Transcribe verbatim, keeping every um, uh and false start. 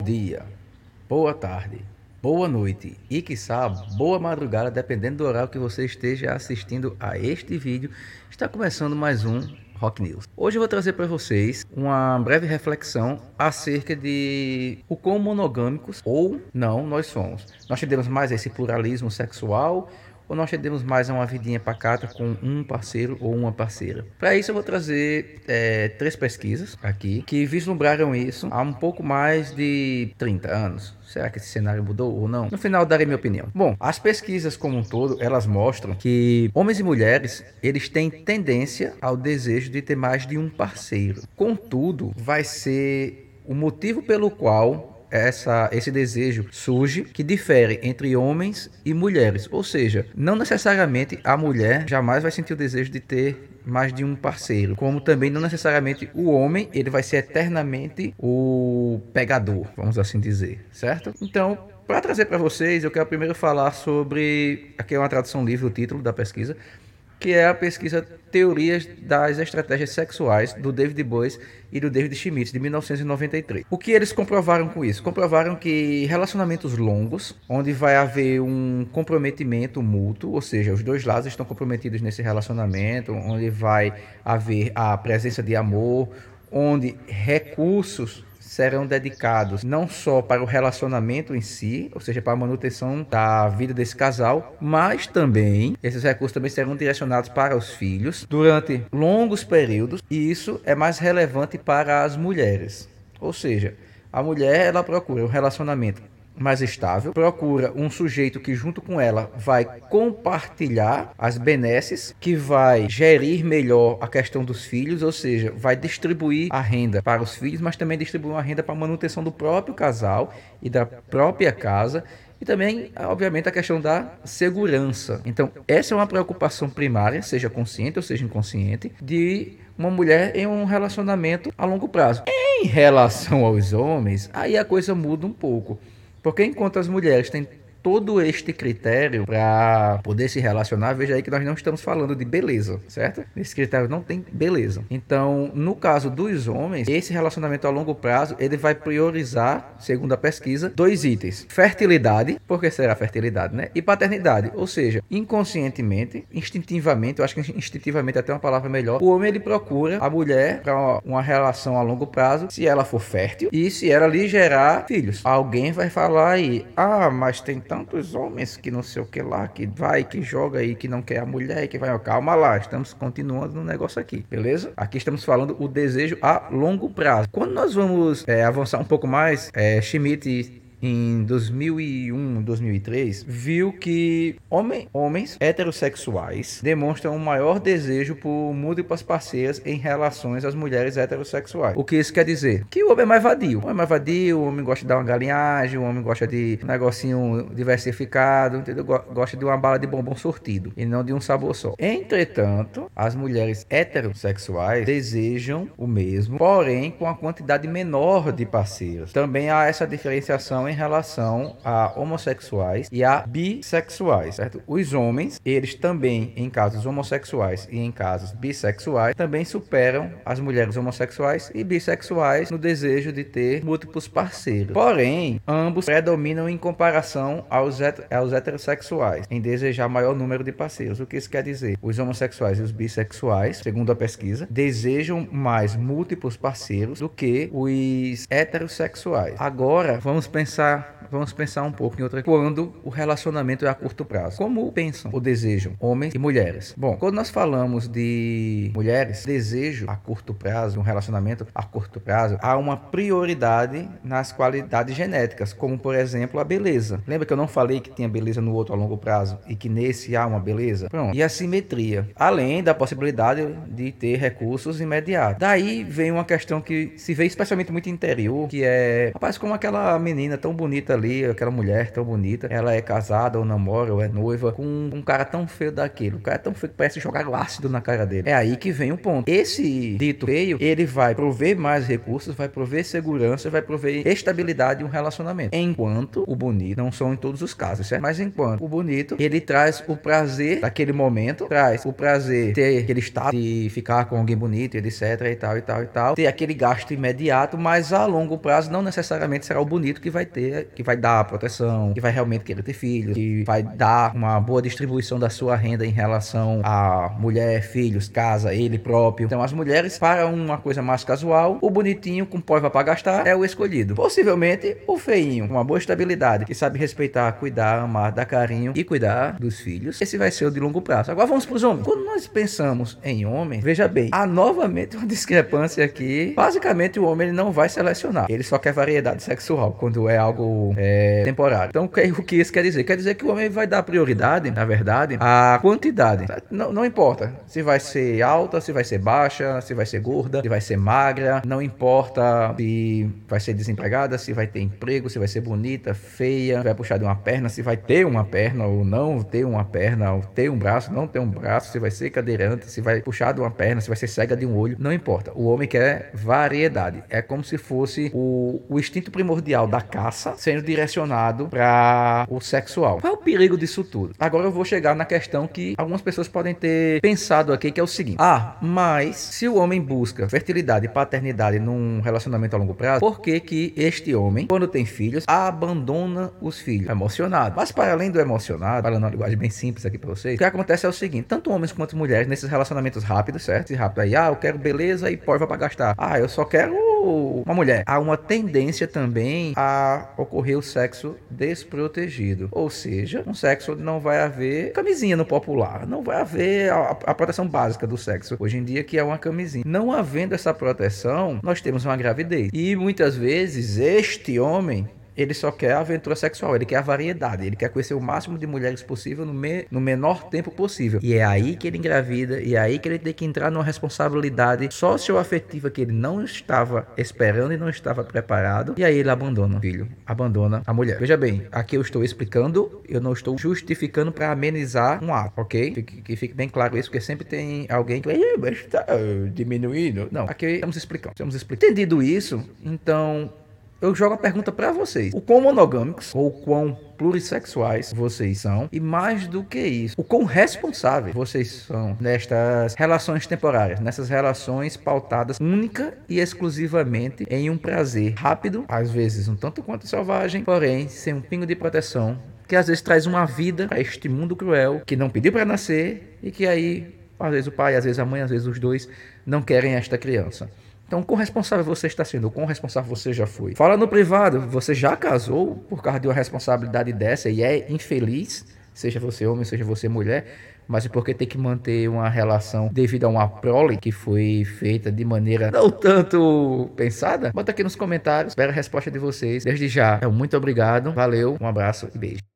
Dia, boa tarde, boa noite e quiçá boa madrugada, dependendo do horário que você esteja assistindo a este vídeo. Está começando mais um Rock News. Hoje eu vou trazer para vocês uma breve reflexão acerca de o quão monogâmicos ou não nós somos. Nós tendemos mais a esse pluralismo sexual ou nós tendemos mais a uma vidinha pacata com um parceiro ou uma parceira? Para isso eu vou trazer é, três pesquisas aqui que vislumbraram isso há um pouco mais de trinta anos. Será que esse cenário mudou ou não? No final darei minha opinião. Bom, as pesquisas como um todo, elas mostram que homens e mulheres, eles têm tendência ao desejo de ter mais de um parceiro. Contudo, vai ser o motivo pelo qual essa, esse desejo surge, que difere entre homens e mulheres. Ou seja, não necessariamente a mulher jamais vai sentir o desejo de ter mais de um parceiro, como também não necessariamente o homem ele vai ser eternamente o pegador, vamos assim dizer, certo? Então, para trazer para vocês, eu quero primeiro falar sobre, aqui é uma tradução livre, o título da pesquisa, que é a pesquisa Teorias das Estratégias Sexuais, do David Boies e do David Schmidt, de mil novecentos e noventa e três. O que eles comprovaram com isso? Comprovaram que relacionamentos longos, onde vai haver um comprometimento mútuo, ou seja, os dois lados estão comprometidos nesse relacionamento, onde vai haver a presença de amor, onde recursos serão dedicados não só para o relacionamento em si, ou seja, para a manutenção da vida desse casal, mas também esses recursos também serão direcionados para os filhos durante longos períodos, e isso é mais relevante para as mulheres. Ou seja, a mulher ela procura um relacionamento mais estável, procura um sujeito que junto com ela vai compartilhar as benesses, que vai gerir melhor a questão dos filhos, ou seja, vai distribuir a renda para os filhos, mas também distribuir uma renda para a manutenção do próprio casal e da própria casa, e também, obviamente, a questão da segurança. Então, essa é uma preocupação primária, seja consciente ou seja inconsciente, de uma mulher em um relacionamento a longo prazo. Em relação aos homens, aí a coisa muda um pouco. Porque enquanto as mulheres têm todo este critério para poder se relacionar, veja aí que nós não estamos falando de beleza, certo? Esse critério não tem beleza. Então, no caso dos homens, esse relacionamento a longo prazo, ele vai priorizar, segundo a pesquisa, dois itens: fertilidade, porque será fertilidade, né? E paternidade. Ou seja, inconscientemente, instintivamente, eu acho que instintivamente é até uma palavra melhor, o homem ele procura a mulher para uma relação a longo prazo, se ela for fértil e se ela lhe gerar filhos. Alguém vai falar aí, ah, mas tem tantos homens que não sei o que lá, que vai, que joga aí, que não quer a mulher, que vai, calma lá, estamos continuando no negócio aqui, beleza? Aqui estamos falando o desejo a longo prazo. Quando nós vamos é, avançar um pouco mais, é, Schmidt em dois mil e um, dois mil e três, viu que homem, homens heterossexuais demonstram um maior desejo por múltiplas parceiras em relações às mulheres heterossexuais. O que isso quer dizer? Que o homem é mais vadio. O homem é mais vadio, o homem gosta de dar uma galinhagem, o homem gosta de um negocinho diversificado, entendeu? Gosta de uma bala de bombom sortido e não de um sabor só. Entretanto, as mulheres heterossexuais desejam o mesmo, porém com a quantidade menor de parceiros. Também há essa diferenciação em relação a homossexuais e a bissexuais, certo? Os homens, eles também, em casos homossexuais e em casos bissexuais, também superam as mulheres homossexuais e bissexuais no desejo de ter múltiplos parceiros. Porém, ambos predominam em comparação aos, het aos heterossexuais, em desejar maior número de parceiros. O que isso quer dizer? Os homossexuais e os bissexuais, segundo a pesquisa, desejam mais múltiplos parceiros do que os heterossexuais. Agora, vamos pensar Vamos pensar um pouco em outra coisa. Quando o relacionamento é a curto prazo. Como pensam ou desejam homens e mulheres? Bom, quando nós falamos de mulheres, desejo a curto prazo, um relacionamento a curto prazo, há uma prioridade nas qualidades genéticas, como por exemplo a beleza. Lembra que eu não falei que tinha beleza no outro a longo prazo e que nesse há uma beleza? Pronto. E a simetria, além da possibilidade de ter recursos imediatos. Daí vem uma questão que se vê especialmente muito interior, que é, rapaz, como aquela menina tão bonita ali, aquela mulher tão bonita, ela é casada ou namora ou é noiva com um cara tão feio daquilo. O cara é tão feio que parece jogar ácido na cara dele. É aí que vem o ponto. Esse dito feio, ele vai prover mais recursos, vai prover segurança, vai prover estabilidade em um relacionamento. Enquanto o bonito, não são em todos os casos, certo? Mas enquanto o bonito, ele traz o prazer daquele momento, traz o prazer de ter aquele estado de ficar com alguém bonito, etc e tal e tal e tal, ter aquele gasto imediato, mas a longo prazo não necessariamente será o bonito que vai ter, que vai dar a proteção, que vai realmente querer ter filhos, que vai dar uma boa distribuição da sua renda em relação a mulher, filhos, casa, ele próprio. Então as mulheres, para uma coisa mais casual, o bonitinho com pós para gastar é o escolhido. Possivelmente o feinho, com uma boa estabilidade, que sabe respeitar, cuidar, amar, dar carinho e cuidar dos filhos. Esse vai ser o de longo prazo. Agora vamos para os homens. Quando nós pensamos em homem, veja bem, há novamente uma discrepância aqui. Basicamente o homem ele não vai selecionar, ele só quer variedade sexual quando é algo é, temporário. Então o que isso quer dizer? Quer dizer que o homem vai dar prioridade, na verdade, à quantidade. Não, não importa se vai ser alta, se vai ser baixa, se vai ser gorda, se vai ser magra, não importa se vai ser desempregada, se vai ter emprego, se vai ser bonita, feia, se vai puxar de uma perna, se vai ter uma perna ou não ter uma perna, ou ter um braço, não ter um braço, se vai ser cadeirante, se vai puxar de uma perna, se vai ser cega de um olho, não importa. O homem quer variedade. É como se fosse o, o instinto primordial da caça sendo direcionado para o sexual. Qual é o perigo disso tudo? Agora eu vou chegar na questão que algumas pessoas podem ter pensado aqui, que é o seguinte: ah, mas se o homem busca fertilidade e paternidade num relacionamento a longo prazo, por que que este homem, quando tem filhos, abandona os filhos? Emocionado. Mas para além do emocionado, falando uma linguagem bem simples aqui para vocês, o que acontece é o seguinte: tanto homens quanto mulheres, nesses relacionamentos rápidos, certo? E rápido aí, ah, eu quero beleza e porva para gastar. Ah, eu só quero uma mulher. Há uma tendência também a ocorrer o sexo desprotegido, ou seja, um sexo onde não vai haver camisinha no popular, não vai haver a, a proteção básica do sexo hoje em dia, que é uma camisinha. Não havendo essa proteção, nós temos uma gravidez, e muitas vezes este homem, ele só quer a aventura sexual, ele quer a variedade, ele quer conhecer o máximo de mulheres possível no, me, no menor tempo possível. E é aí que ele engravida, e é aí que ele tem que entrar numa responsabilidade socioafetiva que ele não estava esperando e não estava preparado. E aí ele abandona o filho, abandona a mulher. Veja bem, aqui eu estou explicando, eu não estou justificando para amenizar um ato, ok? Fique, que fique bem claro isso, porque sempre tem alguém que vai, está diminuindo. Não, aqui estamos explicando, estamos explicando. Entendido isso, então eu jogo a pergunta para vocês: o quão monogâmicos ou quão plurissexuais vocês são? E mais do que isso, o quão responsáveis vocês são nestas relações temporárias, nessas relações pautadas única e exclusivamente em um prazer rápido, às vezes um tanto quanto selvagem, porém sem um pingo de proteção, que às vezes traz uma vida para este mundo cruel, que não pediu para nascer e que aí, às vezes o pai, às vezes a mãe, às vezes os dois não querem esta criança. Então, quão responsável você está sendo? Quão responsável você já foi? Fala no privado, você já casou por causa de uma responsabilidade dessa e é infeliz? Seja você homem, seja você mulher, mas é porque tem que manter uma relação devido a uma prole que foi feita de maneira não tanto pensada? Bota aqui nos comentários, espero a resposta de vocês. Desde já, muito obrigado, valeu, um abraço e beijo.